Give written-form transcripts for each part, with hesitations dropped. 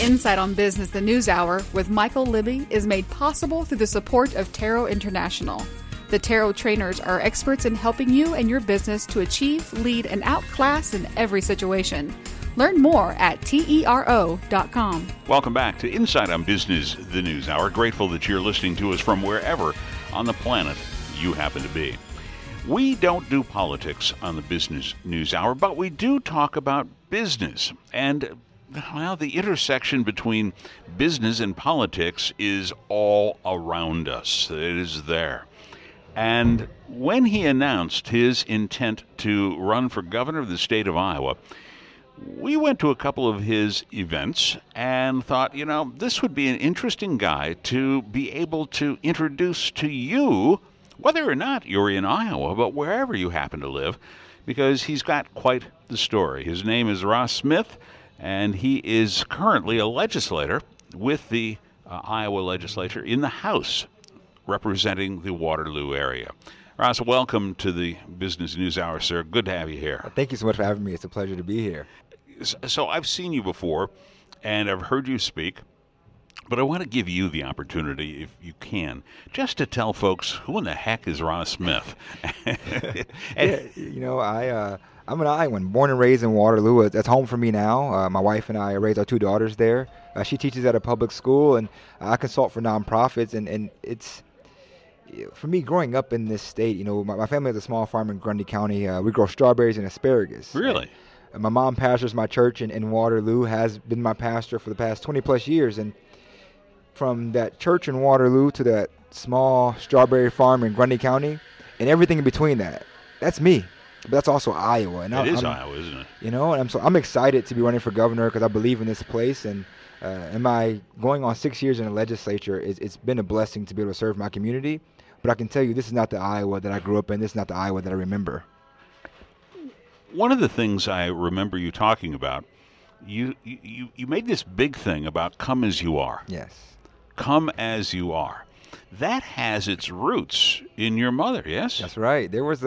Insight on Business, the News Hour with Michael Libby is made possible through the support of Tarot International. The Tarot trainers are experts in helping you and your business to achieve, lead, and outclass in every situation. Learn more at TERO.com. Welcome back to Insight on Business, the News Hour. Grateful that you're listening to us from wherever on the planet you happen to be. We don't do politics on the Business News Hour, but we do talk about business. And well, the intersection between business and politics is all around us. It is there. And when he announced his intent to run for governor of the state of Iowa, we went to a couple of his events and thought, this would be an interesting guy to be able to introduce to you, whether or not you're in Iowa, but wherever you happen to live, because he's got quite the story. His name is Ross Smith, and he is currently a legislator with the Iowa legislature in the House, representing the Waterloo area. Ross, welcome to the Business News Hour, sir. Good to have you here. Thank you so much for having me. It's a pleasure to be here. So I've seen you before, and I've heard you speak, but I want to give you the opportunity, if you can, just to tell folks who in the heck is Ross Smith. I'm an Iowan, born and raised in Waterloo. That's home for me now. My wife and I raised our two daughters there. She teaches at a public school, and I consult for nonprofits. And it's, for me, growing up in this state, my family has a small farm in Grundy County. We grow strawberries and asparagus. Really? And my mom pastors my church in Waterloo, has been my pastor for the past 20-plus years. And from that church in Waterloo to that small strawberry farm in Grundy County and everything in between that's me. But that's also Iowa. And It is Iowa, isn't it? And I'm excited to be running for governor because I believe in this place. And my going on 6 years in the legislature, it's been a blessing to be able to serve my community. But I can tell you, this is not the Iowa that I grew up in. This is not the Iowa that I remember. One of the things I remember you talking about, you made this big thing about come as you are. Yes. Come as you are. That has its roots in your mother, yes? That's right. There was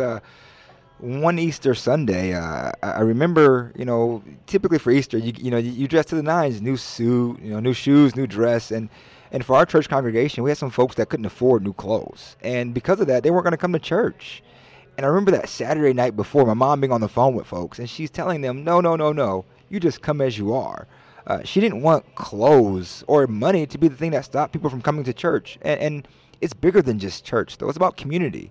one Easter Sunday, I remember, typically for Easter, you dress to the nines, new suit, new shoes, new dress. And for our church congregation, we had some folks that couldn't afford new clothes. And because of that, they weren't going to come to church. And I remember that Saturday night before, my mom being on the phone with folks, and she's telling them, no, you just come as you are. She didn't want clothes or money to be the thing that stopped people from coming to church. And it's bigger than just church, though. It's about community.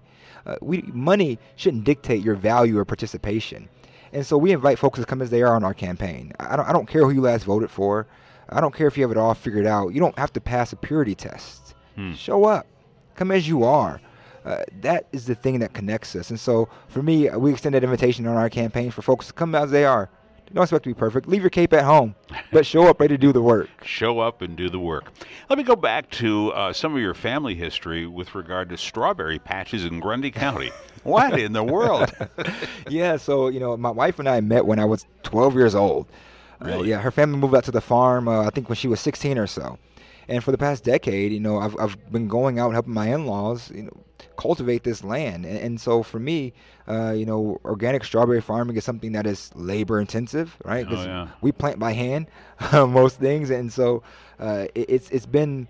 Money shouldn't dictate your value or participation. And so we invite folks to come as they are on our campaign. I don't care who you last voted for. I don't care if you have it all figured out. You don't have to pass a purity test. Show up. Come as you are. That is the thing that connects us. And so for me, we extend that invitation on our campaign for folks to come as they are. Don't expect to be perfect. Leave your cape at home, but show up ready to do the work. Show up and do the work. Let me go back to some of your family history with regard to strawberry patches in Grundy County. What in the world? Yeah, so, my wife and I met when I was 12 years old. Really? Her family moved out to the farm, I think when she was 16 or so. And for the past decade, I've been going out and helping my in-laws, cultivate this land. And so for me, organic strawberry farming is something that is labor intensive, right? Because we plant by hand most things. And so it's been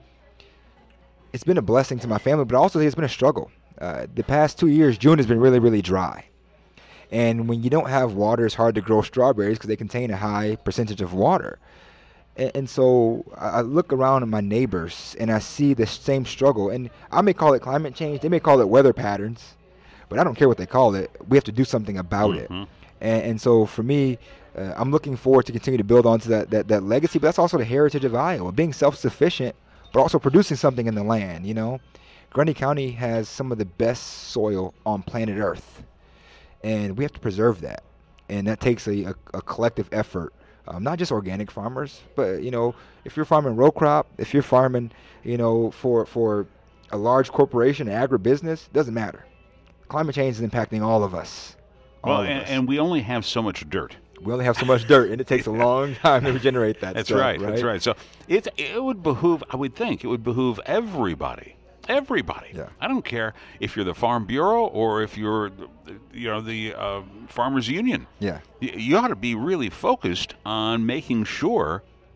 a blessing to my family, but also it's been a struggle. The past 2 years, June has been really, really dry. And when you don't have water, it's hard to grow strawberries because they contain a high percentage of water. And so I look around at my neighbors and I see the same struggle. And I may call it climate change. They may call it weather patterns. But I don't care what they call it. We have to do something about it. And so for me, I'm looking forward to continue to build onto that legacy. But that's also the heritage of Iowa, being self-sufficient, but also producing something in the land, Grundy County has some of the best soil on planet Earth. And we have to preserve that. And that takes a collective effort. Not just organic farmers, but, if you're farming row crop, if you're farming, for a large corporation, agribusiness, doesn't matter. Climate change is impacting all of us. And we only have so much dirt. We only have so much dirt, and it takes a long time to regenerate that That's stuff, right. That's right. So it would behoove, I would think, everybody. Yeah. I don't care if you're the Farm Bureau or if you're, the Farmers Union. Yeah. You ought to be really focused on making sure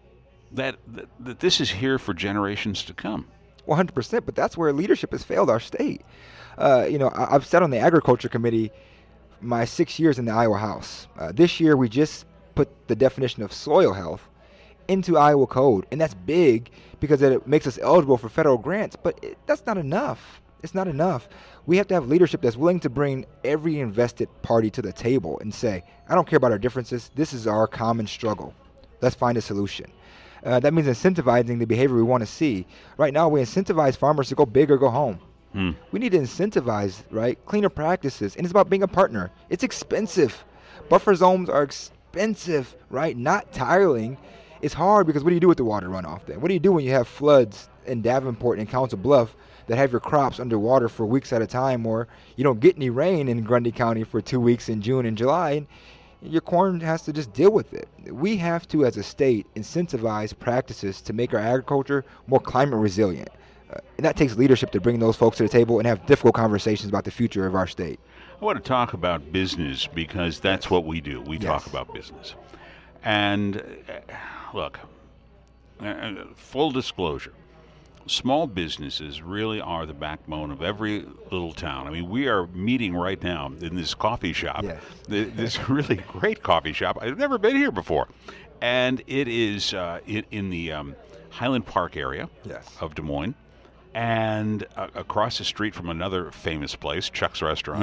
that this is here for generations to come. 100%, but that's where leadership has failed our state. I've sat on the agriculture committee my 6 years in the Iowa House. This year, we just put the definition of soil health into Iowa code, and that's big because it makes us eligible for federal grants, but that's not enough. It's not enough. We have to have leadership that's willing to bring every invested party to the table and say, I don't care about our differences. This is our common struggle. Let's find a solution. That means incentivizing the behavior we want to see. Right now, we incentivize farmers to go big or go home. We need to incentivize, right, cleaner practices, and it's about being a partner. It's expensive. Buffer zones are expensive, right? Not tiring. It's hard because what do you do with the water runoff then? What do you do when you have floods in Davenport and Council Bluff that have your crops underwater for weeks at a time, or you don't get any rain in Grundy County for 2 weeks in June and July, and your corn has to just deal with it. We have to, as a state, incentivize practices to make our agriculture more climate resilient. And that takes leadership to bring those folks to the table and have difficult conversations about the future of our state. I want to talk about business because that's what we do. We talk about business. And look, full disclosure, small businesses really are the backbone of every little town. I mean, we are meeting right now in this coffee shop, this really great coffee shop. I've never been here before. And it is in the Highland Park area of Des Moines, and across the street from another famous place, Chuck's Restaurant.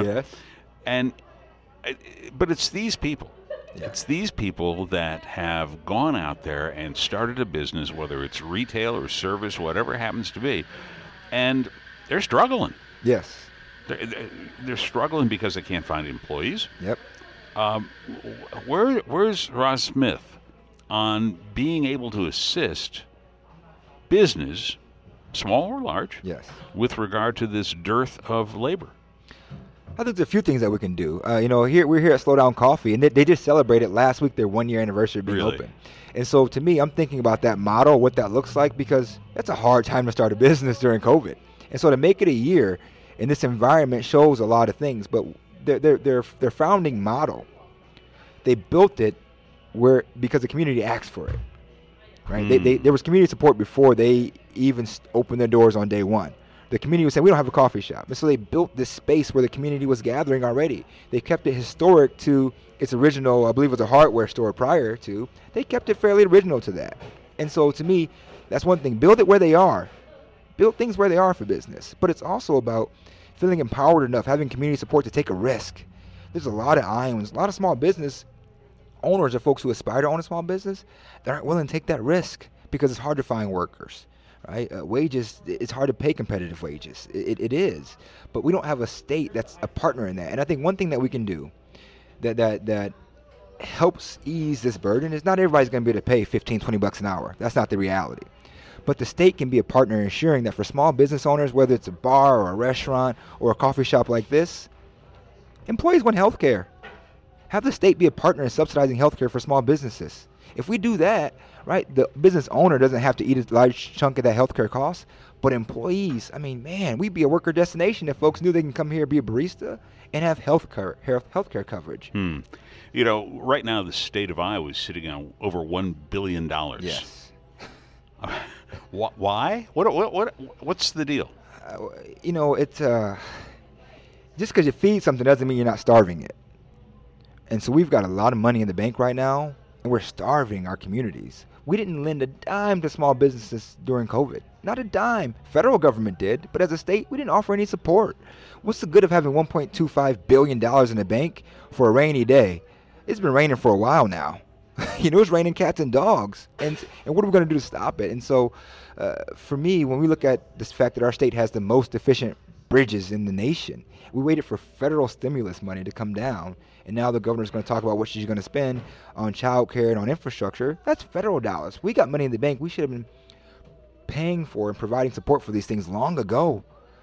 But it's these people. It's these people that have gone out there and started a business, whether it's retail or service, whatever it happens to be, and they're struggling. They're struggling because they can't find employees. Where's Roz Smith on being able to assist business, small or large, with regard to this dearth of labor? I think there's a few things that we can do. We're here at Slow Down Coffee, and they just celebrated last week their 1 year anniversary of being open. And so to me, I'm thinking about that model, what that looks like, because that's a hard time to start a business during COVID. And so to make it a year in this environment shows a lot of things. But their founding model, they built it because the community asked for it. Right? There was community support before they even opened their doors on day one. The community was saying, we don't have a coffee shop. And so they built this space where the community was gathering already. They kept it historic to its original, I believe it was a hardware store prior to. They kept it fairly original to that. And so to me, that's one thing. Build it where they are. Build things where they are for business. But it's also about feeling empowered enough, having community support to take a risk. There's a lot of Iowans, a lot of small business owners or folks who aspire to own a small business that aren't willing to take that risk because it's hard to find workers. Right? Wages, it's hard to pay competitive wages. It is. But we don't have a state that's a partner in that. And I think one thing that we can do that helps ease this burden is not everybody's going to be able to pay $15-20 an hour. That's not the reality. But the state can be a partner in ensuring that for small business owners, whether it's a bar or a restaurant or a coffee shop like this, employees want health care. Have the state be a partner in subsidizing health care for small businesses. If we do that, right, the business owner doesn't have to eat a large chunk of that healthcare cost, but employees, I mean, man, we'd be a worker destination if folks knew they can come here, be a barista, and have healthcare coverage. Right now the state of Iowa is sitting on over $1 billion. Yes. Why? What's the deal? It's just because you feed something doesn't mean you're not starving it. And so we've got a lot of money in the bank right now, and we're starving our communities. We didn't lend a dime to small businesses during COVID. Not a dime. Federal government did, but as a state, we didn't offer any support. What's the good of having $1.25 billion in the bank for a rainy day? It's been raining for a while now. It's raining cats and dogs. And what are we going to do to stop it? And so for me, when we look at this fact that our state has the most efficient bridges in the nation, we waited for federal stimulus money to come down, and now the governor's going to talk about what she's going to spend on child care and on infrastructure. That's federal dollars. We got money in the bank. We should have been paying for and providing support for these things long ago.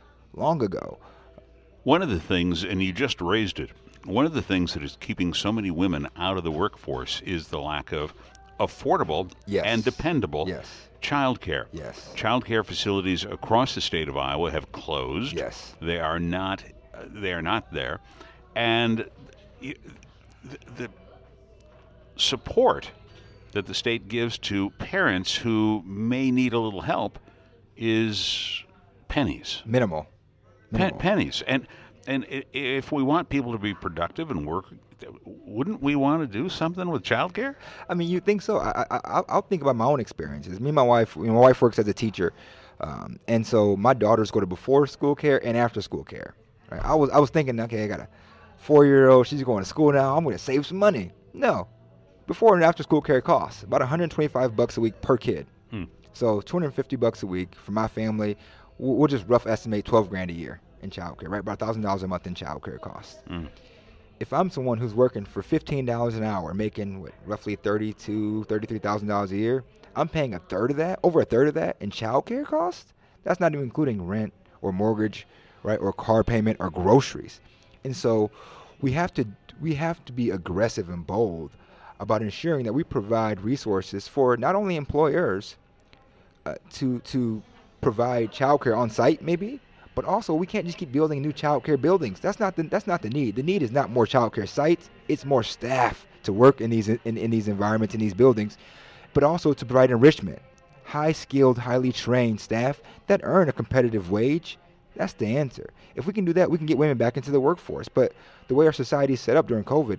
One of the things, and you just raised it, one of the things that is keeping so many women out of the workforce is the lack of affordable and dependable child care. Child care facilities across the state of Iowa have closed. They are not there. And the support that the state gives to parents who may need a little help is pennies. Minimal. Pennies. And if we want people to be productive and work, wouldn't we want to do something with childcare? I mean, you think so? I'll think about my own experiences. Me and my wife works as a teacher, and so my daughters go to before school care and after school care. Right? I was thinking, okay, I got a 4-year-old. She's going to school now. I'm going to save some money. No, before and after school care costs about $125 a week per kid. So $250 a week for my family. We'll just rough estimate $12,000 a year in childcare, right? About $1,000 a month in childcare costs. If I'm someone who's working for $15 an hour, making roughly $32,000, $33,000 a year, I'm paying over a third of that in childcare costs. That's not even including rent or mortgage, right, or car payment or groceries. And so we have to be aggressive and bold about ensuring that we provide resources for not only employers to provide childcare on site, maybe, but also we can't just keep building new childcare buildings. That's not the need. The need is not more childcare sites. It's more staff to work in these environments, in these buildings, but also to provide enrichment, high-skilled, highly trained staff that earn a competitive wage. That's the answer. If we can do that, we can get women back into the workforce. But the way our society is set up during COVID,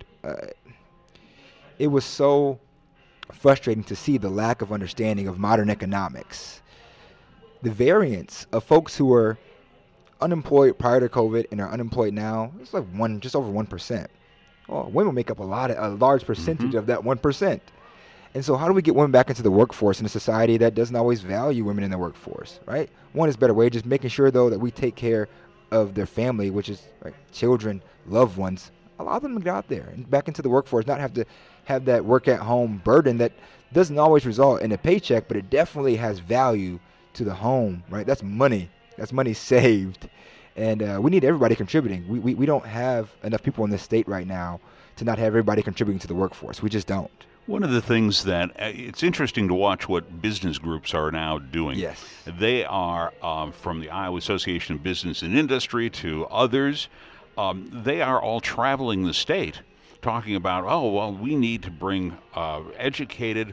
it was so frustrating to see the lack of understanding of modern economics. The variance of folks who were unemployed prior to COVID and are unemployed now, it's like just over 1%. Well, women make up a large percentage of that 1%. And so how do we get women back into the workforce in a society that doesn't always value women in the workforce, right? One is better wages, making sure, though, that we take care of their family, which is children, loved ones. Allow them to get out there and back into the workforce, not have to have that work-at-home burden that doesn't always result in a paycheck, but it definitely has value to the home, right? That's money. That's money saved. And we need everybody contributing. We don't have enough people in this state right now to not have everybody contributing to the workforce. We just don't. One of the things that it's interesting to watch what business groups are now doing. Yes. They are, from the Iowa Association of Business and Industry to others, they are all traveling the state talking about, we need to bring educated,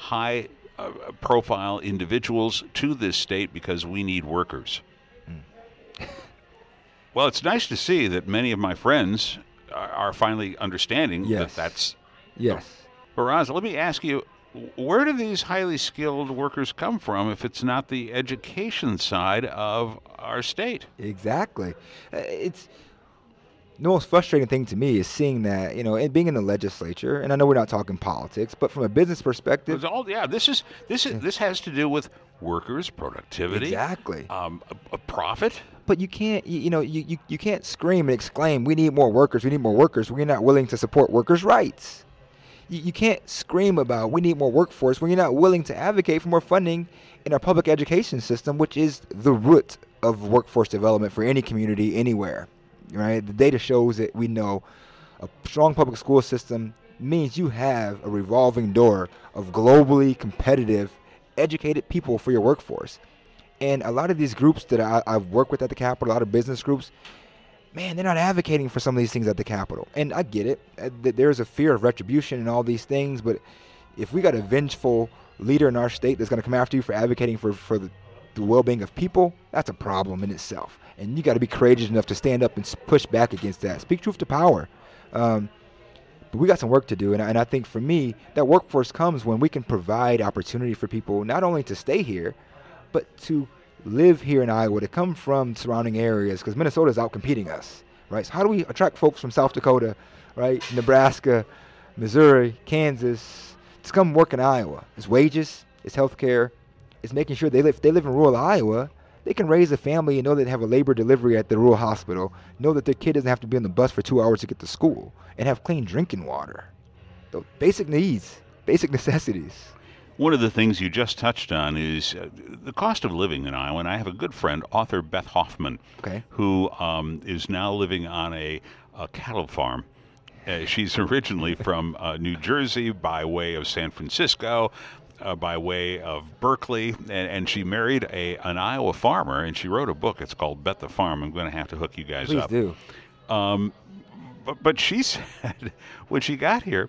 high-profile individuals to this state because we need workers. Well, it's nice to see that many of my friends are finally understanding that that's... Yes. Faraz, let me ask you, where do these highly skilled workers come from if it's not the education side of our state? Exactly. It's the most frustrating thing to me is seeing that, and being in the legislature, and I know we're not talking politics, but from a business perspective. This has to do with workers, productivity. Exactly. A profit. But you can't, you can't scream and exclaim, we need more workers, when you're not willing to support workers' rights. You can't scream about we need more workforce when you're not willing to advocate for more funding in our public education system, which is the root of workforce development for any community anywhere. Right? The data shows that we know a strong public school system means you have a revolving door of globally competitive, educated people for your workforce. And a lot of these groups that I've worked with at the Capitol, a lot of business groups, man, they're not advocating for some of these things at the Capitol. And I get it. There's a fear of retribution and all these things. But if we got a vengeful leader in our state that's going to come after you for advocating for the well-being of people, that's a problem in itself. And you got to be courageous enough to stand up and push back against that. Speak truth to power. But we got some work to do. And I think for me, that workforce comes when we can provide opportunity for people not only to stay here, but to live here in Iowa, to come from surrounding areas, because Minnesota is outcompeting us, right? So how do we attract folks from South Dakota, right, Nebraska, Missouri, Kansas, to come work in Iowa? It's wages, it's healthcare, it's making sure if they live in rural Iowa, they can raise a family and know they have a labor delivery at the rural hospital, know that their kid doesn't have to be on the bus for 2 hours to get to school, and have clean drinking water. So basic needs, basic necessities. One of the things you just touched on is the cost of living in Iowa. And I have a good friend, author Beth Hoffman, who is now living on a cattle farm. She's originally from New Jersey by way of San Francisco, by way of Berkeley, and she married an Iowa farmer, and she wrote a book. It's called Bet the Farm. I'm going to have to hook you guys up. Please do. But she said when she got here,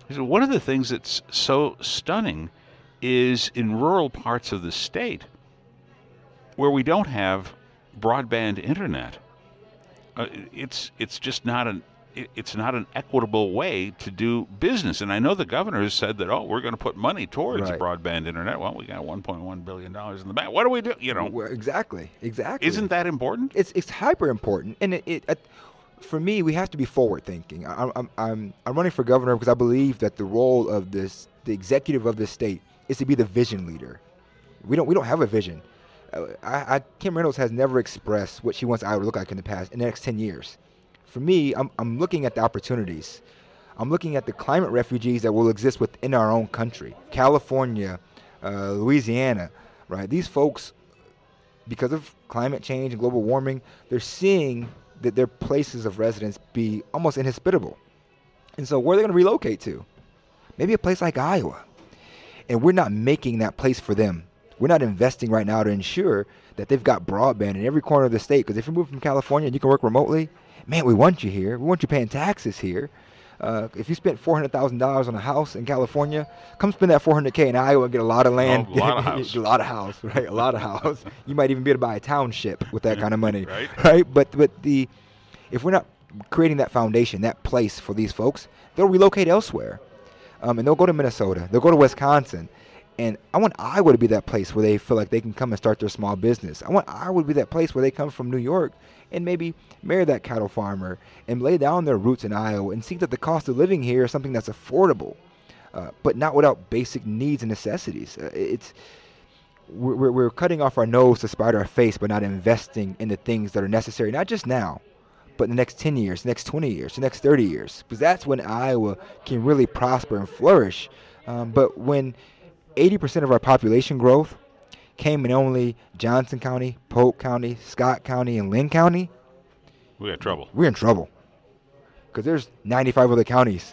So one of the things that's so stunning is in rural parts of the state where we don't have broadband internet. It's just not an equitable way to do business. And I know the governor has said that, we're going to put money towards broadband internet. Well, we got $1.1 billion in the bank. What do we do? Well, exactly. Isn't that important? It's hyper important, and for me, we have to be forward thinking. I'm running for governor because I believe that the role of the executive of this state is to be the vision leader. We don't have a vision. Kim Reynolds has never expressed what she wants Iowa to look like in the next 10 years. For me, I'm looking at the opportunities. I'm looking at the climate refugees that will exist within our own country. California, Louisiana, right? These folks, because of climate change and global warming, they're seeing that their places of residence be almost inhospitable. And so where are they going to relocate to? Maybe a place like Iowa. And we're not making that place for them. We're not investing right now to ensure that they've got broadband in every corner of the state. Because if you move from California and you can work remotely, man, we want you here. We want you paying taxes here. If you spent $400,000 on a house in California, come spend that $400K in Iowa and get a lot of land. A lot of house. A lot of house, right? A lot of house. You might even be able to buy a township with that kind of money, right? Right? But if we're not creating that foundation, that place for these folks, they'll relocate elsewhere, and they'll go to Minnesota. They'll go to Wisconsin. And I want Iowa to be that place where they feel like they can come and start their small business. I want Iowa to be that place where they come from New York and maybe marry that cattle farmer and lay down their roots in Iowa and see that the cost of living here is something that's affordable, but not without basic needs and necessities. We're cutting off our nose to spite our face, but not investing in the things that are necessary, not just now, but in the next 10 years, next 20 years, the next 30 years, because that's when Iowa can really prosper and flourish. But when 80% of our population growth came in only Johnson County, Polk County, Scott County, and Lynn County, we got trouble. We're in trouble because there's 95 other counties.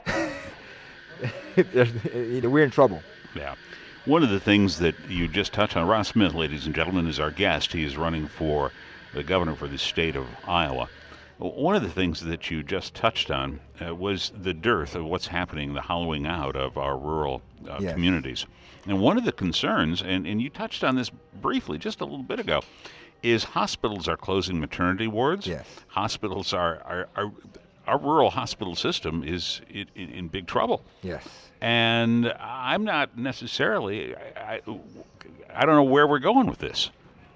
We're in trouble. Yeah. One of the things that you just touched on, Ross Smith, ladies and gentlemen, is our guest. He is running for the governor for the state of Iowa. One of the things that you just touched on was the dearth of what's happening, the hollowing out of our rural communities. And one of the concerns, and you touched on this briefly just a little bit ago, is hospitals are closing maternity wards. Yes. Hospitals our rural hospital system is in big trouble. Yes. And I'm not necessarily, I don't know where we're going with this.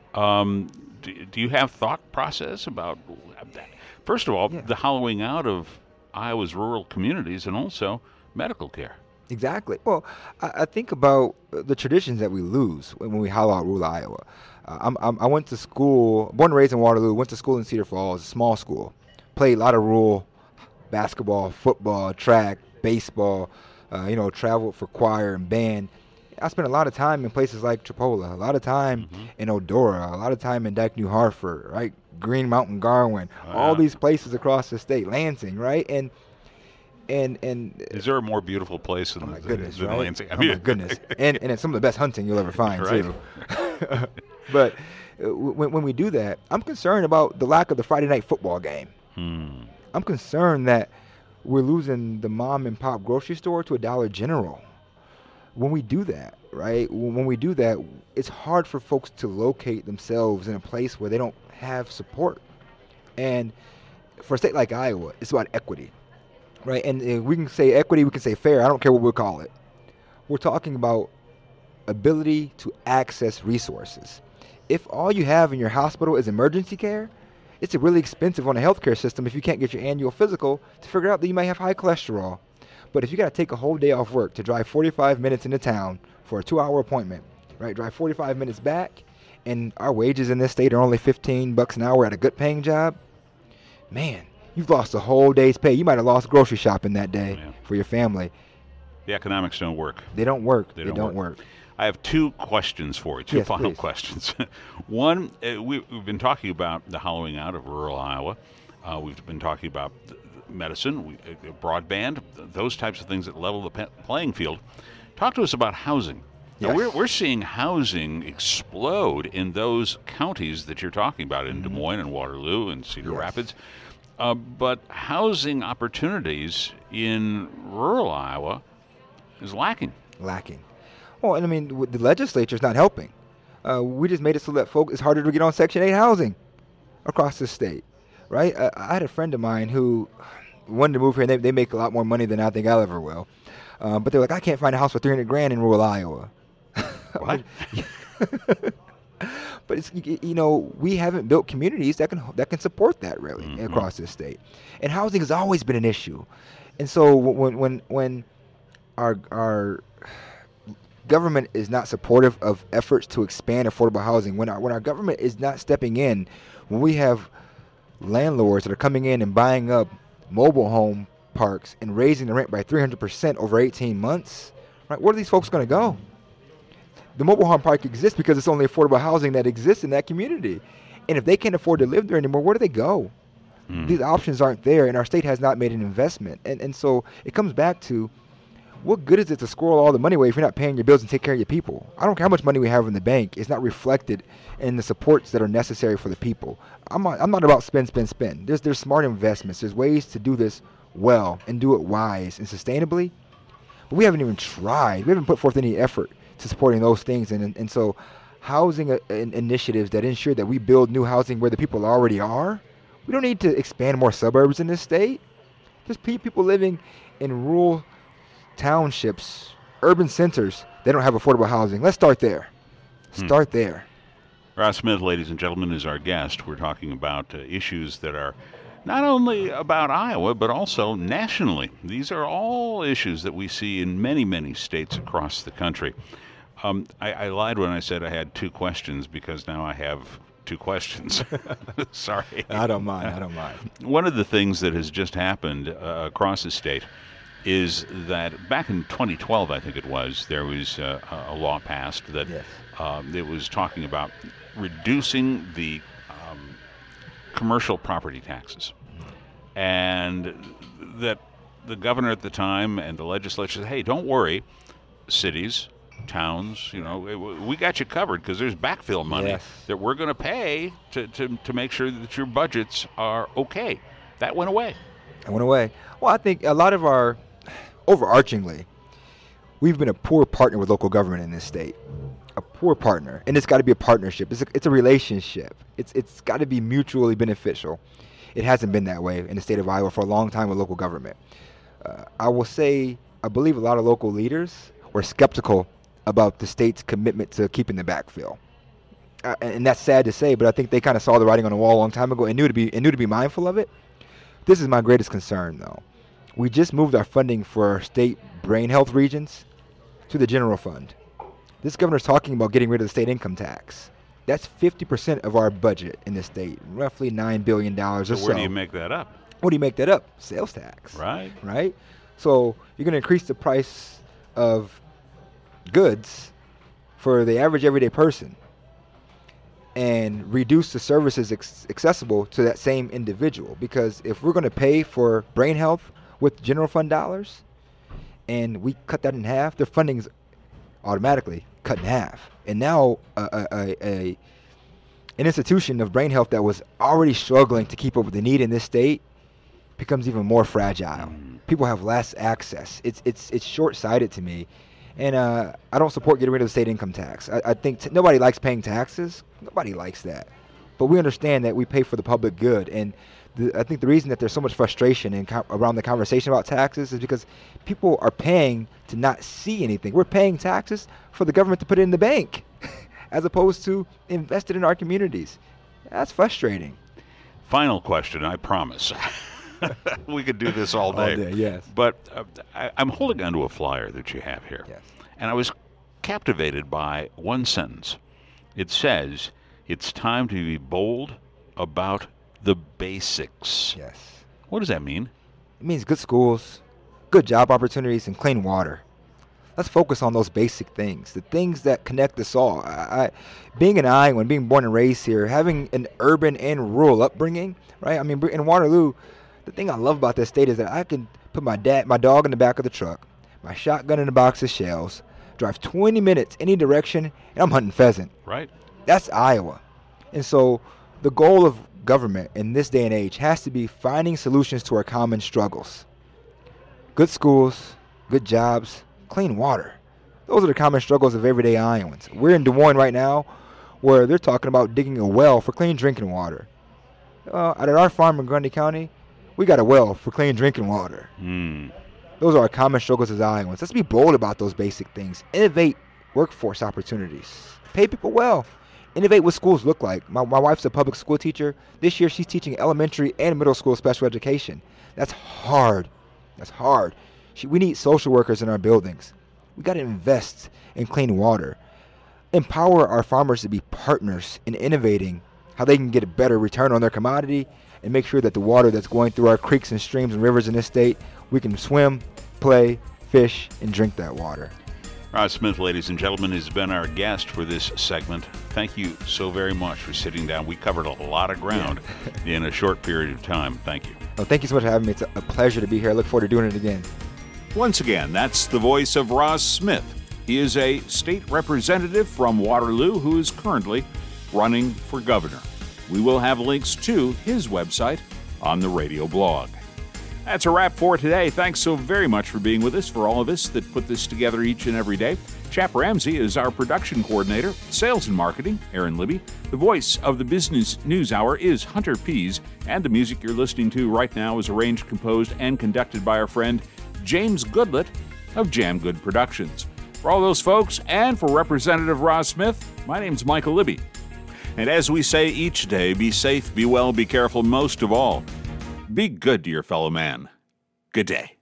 Do you have thought process about that? First of all, the hollowing out of Iowa's rural communities and also medical care. Exactly. Well, I think about the traditions that we lose when we hollow out rural Iowa. I went to school, born and raised in Waterloo, went to school in Cedar Falls, a small school. Played a lot of rural basketball, football, track, baseball, traveled for choir and band. I spent a lot of time in places like Chipola, a lot of time in Eudora, a lot of time in Dyke, New Hartford, right? Green Mountain, Garwin, all these places across the state, Lansing, right? And is there a more beautiful place than, than right? Lansing? I mean, oh my goodness! and it's some of the best hunting you'll ever find right. too. But when we do that, I'm concerned about the lack of the Friday night football game. I'm concerned that we're losing the mom and pop grocery store to a Dollar General. When we do that, right? When we do that, it's hard for folks to locate themselves in a place where they don't have support. And for a state like Iowa, it's about equity, right? And we can say equity, we can say fair. I don't care what we call it. We're talking about ability to access resources. If all you have in your hospital is emergency care, it's really expensive on a healthcare system if you can't get your annual physical to figure out that you might have high cholesterol. But if you got to take a whole day off work to drive 45 minutes into town for a 2-hour appointment, right? Drive 45 minutes back, and our wages in this state are only $15 an hour at a good paying job. Man, you've lost a whole day's pay. You might have lost grocery shopping that day for your family. The economics don't work. They don't work. They don't work. I have two questions for you, two final questions. One, we've been talking about the hollowing out of rural Iowa. We've been talking about medicine, broadband, those types of things that level the playing field. Talk to us about housing. Yes. Now, we're seeing housing explode in those counties that you're talking about, in Des Moines and Waterloo and Cedar Rapids. But housing opportunities in rural Iowa is lacking. Well, and I mean, the legislature's not helping. We just made it so that folks, it's harder to get on Section 8 housing across the state, right? I had a friend of mine who wanted to move here, and they make a lot more money than I think I'll ever will. But they're like, I can't find a house for $300,000 in rural Iowa. What? But it's, we haven't built communities that can support that really across this state, and housing has always been an issue. And so when our government is not supportive of efforts to expand affordable housing, when our government is not stepping in, when we have landlords that are coming in and buying up mobile home parks and raising the rent by 300% over 18 months, right? Where are these folks going to go? The mobile home park exists because it's only affordable housing that exists in that community. And if they can't afford to live there anymore, where do they go? These options aren't there, and our state has not made an investment. And so it comes back to, what good is it to squirrel all the money away if you're not paying your bills and take care of your people? I don't care how much money we have in the bank. It's not reflected in the supports that are necessary for the people. I'm not about spend. There's smart investments. There's ways to do this well and do it wise and sustainably. But we haven't even tried. We haven't put forth any effort to supporting those things. And so housing initiatives that ensure that we build new housing where the people already are. We don't need to expand more suburbs in this state. There's people living in rural townships, urban centers. They don't have affordable housing. Let's start there. Start there. Ross Smith, ladies and gentlemen, is our guest. We're talking about issues that are not only about Iowa, but also nationally. These are all issues that we see in many, many states across the country. I lied when I said I had two questions, because now I have two questions. Sorry. I don't mind. One of the things that has just happened across the state is that back in 2012, I think it was, there was a law passed that it was talking about reducing the commercial property taxes. And that the governor at the time and the legislature said, hey, don't worry, cities, towns, we got you covered, because there's backfill money that we're going to pay to make sure that your budgets are okay. That went away. Well, I think a lot of our, overarchingly, we've been a poor partner with local government in this state. A poor partner. And it's got to be a partnership. It's a relationship. It's got to be mutually beneficial. It hasn't been that way in the state of Iowa for a long time with local government. I will say, I believe a lot of local leaders were skeptical about the state's commitment to keeping the backfill. And that's sad to say, but I think they kind of saw the writing on the wall a long time ago and knew to be mindful of it. This is my greatest concern, though. We just moved our funding for our state brain health regions to the general fund. This governor's talking about getting rid of the state income tax. That's 50% of our budget in the state, roughly $9 billion or so. Where do you make that up? What do you make that up? Sales tax. Right? So you're going to increase the price of goods for the average everyday person and reduce the services accessible to that same individual. Because if we're going to pay for brain health with general fund dollars and we cut that in half, their funding is automatically cut in half. And now an institution of brain health that was already struggling to keep up with the need in this state becomes even more fragile. People have less access. It's short-sighted to me. And I don't support getting rid of the state income tax. I think nobody likes paying taxes. Nobody likes that. But we understand that we pay for the public good. And I think the reason that there's so much frustration around the conversation about taxes is because people are paying to not see anything. We're paying taxes for the government to put it in the bank as opposed to invest it in our communities. That's frustrating. Final question, I promise. We could do this all day. All day, yes. But I'm holding onto a flyer that you have here. Yes. And I was captivated by one sentence. It says, it's time to be bold about the basics. Yes. What does that mean? It means good schools, good job opportunities, and clean water. Let's focus on those basic things, the things that connect us all. Being an Iowan, being born and raised here, having an urban and rural upbringing, right? I mean, in Waterloo, the thing I love about this state is that I can put my dog in the back of the truck, my shotgun in a box of shells, drive 20 minutes any direction, and I'm hunting pheasant. Right. That's Iowa. And so the goal of government in this day and age has to be finding solutions to our common struggles. Good schools, good jobs, clean water. Those are the common struggles of everyday Iowans. We're in Des Moines right now where they're talking about digging a well for clean drinking water. Out at our farm in Grundy County, we got a well for clean drinking water. Those are our common struggles as Iowans. Let's be bold about those basic things. Innovate workforce opportunities. Pay people well. Innovate what schools look like. My wife's a public school teacher. This year she's teaching elementary and middle school special education. That's hard. That's hard. We need social workers in our buildings. We got to invest in clean water. Empower our farmers to be partners in innovating how they can get a better return on their commodity and make sure that the water that's going through our creeks and streams and rivers in this state, we can swim, play, fish, and drink that water. Ross Smith, ladies and gentlemen, has been our guest for this segment. Thank you so very much for sitting down. We covered a lot of ground in a short period of time. Thank you. Well, thank you so much for having me. It's a pleasure to be here. I look forward to doing it again. Once again, that's the voice of Ross Smith. He is a state representative from Waterloo who is currently running for governor. We will have links to his website on the radio blog. That's a wrap for today. Thanks so very much for being with us, for all of us that put this together each and every day. Chap Ramsey is our production coordinator. Sales and marketing, Aaron Libby. The voice of the Business News Hour is Hunter Pease. And the music you're listening to right now is arranged, composed, and conducted by our friend James Goodlett of Jam Good Productions. For all those folks, and for Representative Ross Smith, my name's Michael Libby. And as we say each day, be safe, be well, be careful, most of all, be good to your fellow man. Good day.